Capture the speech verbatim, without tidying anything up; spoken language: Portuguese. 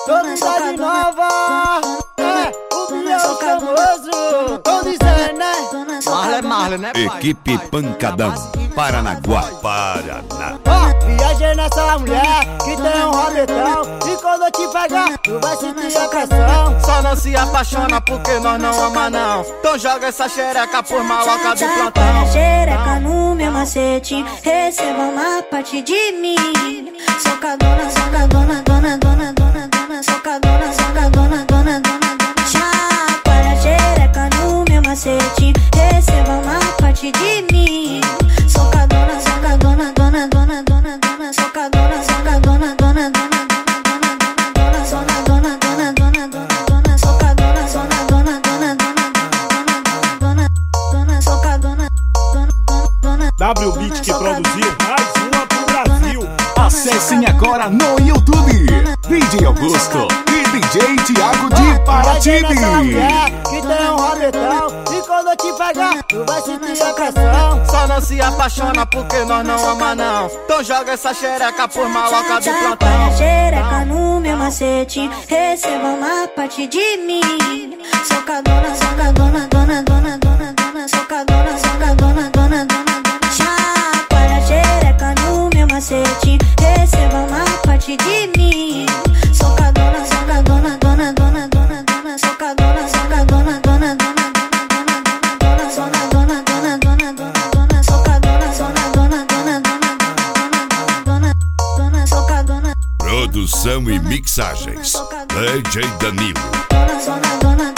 Novidade nova, é o Biel famoso. Tô dizendo, né? Marley, Marley, né, pai? Equipe Pancadão, Paranaguá, Paraná. Ó, viajei nessa mulher que tem um rabetão. E quando eu te pegar, tu vai sentir a pressão. Só não se apaixona porque nós não ama não. Então joga essa xereca por maloca do plantão. Xereca no meu macete, receba uma parte de mim. Socadona, socadona, dona, dona, dona, dona, socadona, socadona, dona, dona, dona. Chacoalha xereca no meu macete, receba uma parte de mim. Socadona, socadona, dona, dona, dona, dona, socadona, socadona, dona, dona, dona, socadona, dona, dona, dona, dona, socadona, socadona, dona, dona, dona, dona, socadona, dona, dona. W Beat que produziu mais uma pro Brasil. Acessem agora no YouTube D J Augusto e D J Thiago de Paraty. Que tem um rabetão. E quando eu te pegar, tu vai sentir a pressão. Só não se apaixona porque nós não ama não. Então joga essa xereca por maloca do Chacoalha plantão. xereca no meu macete, receba uma parte de mim. Socadona, socadona, dona, dona, dona, dona, socadona, socadona, dona, dona, dona. Chacoalha xereca no meu macete, receba uma parte de mim. Socadona, socadona, dona, dona, dona, dona, socadona, socadona, dona, dona, dona, dona, socadona, dona, dona, dona, dona, socadona, socadona, dona, dona, dona, dona, socadona. Produção e mixagens, D J Danilo. Dona, dona, dona.